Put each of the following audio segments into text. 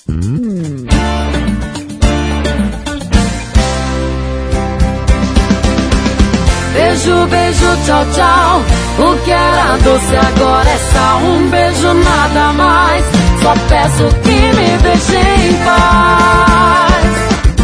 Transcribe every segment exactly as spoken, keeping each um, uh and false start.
Hum. Beijo, beijo, tchau, tchau. O que era doce agora é sal. Um beijo, nada mais. Só peço que me deixe em paz.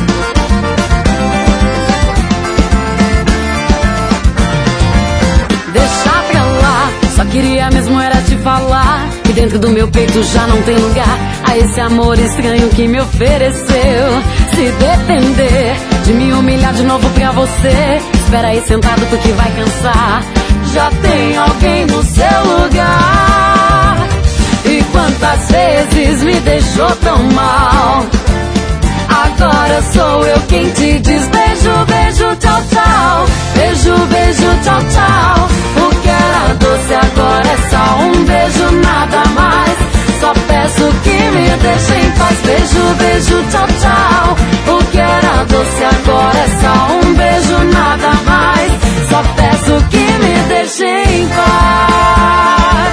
Deixa pra lá. Só queria mesmo era te falar que dentro do meu peito já não tem lugar a esse amor estranho que me ofereceu. Se depender de me humilhar de novo pra você, espera aí sentado porque vai cansar. Já tem alguém no seu lugar. E quantas vezes me deixou tão mal. Agora sou eu quem te diz beijo, beijo, tchau, tchau. Beijo, beijo, tchau, tchau. O que era doce agora é só um beijo, nada mais. Só peço que me deixe em paz. Beijo, beijo, tchau, tchau. O que era doce agora é só um beijo, nada mais. Só peço que me deixe em paz.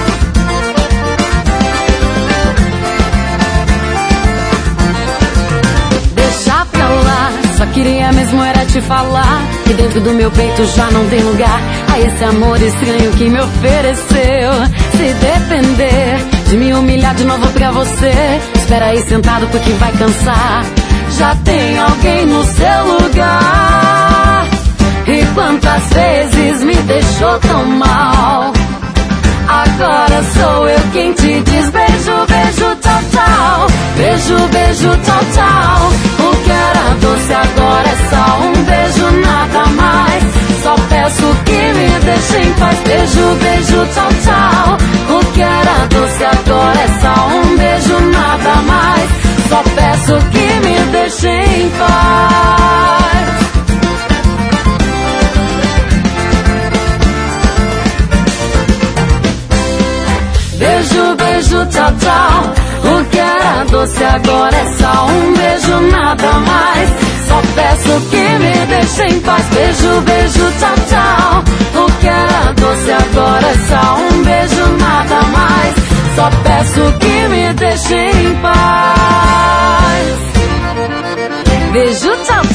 Deixa pra lá. Só queria mesmo era te falar que dentro do meu peito já não tem lugar a esse amor estranho que me ofereceu. Se depender de me humilhar de novo pra você, espera aí sentado porque vai cansar. Já tem alguém no seu lugar. E quantas vezes me deixou tão mal. Agora sou eu quem te diz beijo, beijo, tchau, tchau. Beijo, beijo, tchau, tchau. O que era doce agora é só um beijo, nada mais. Só peço que me deixe em paz. Beijo, beijo, tchau, tchau. O que era doce agora é só um beijo, nada mais. Só peço que me deixe em paz. Beijo, beijo, tchau, tchau. O que era doce agora é só um beijo, nada mais. Só peço que me deixe em paz. Beijo, beijo, tchau, tchau. O que era doce agora é só um beijo, nada mais. Só peço que me deixe em paz. Beijo, tchau,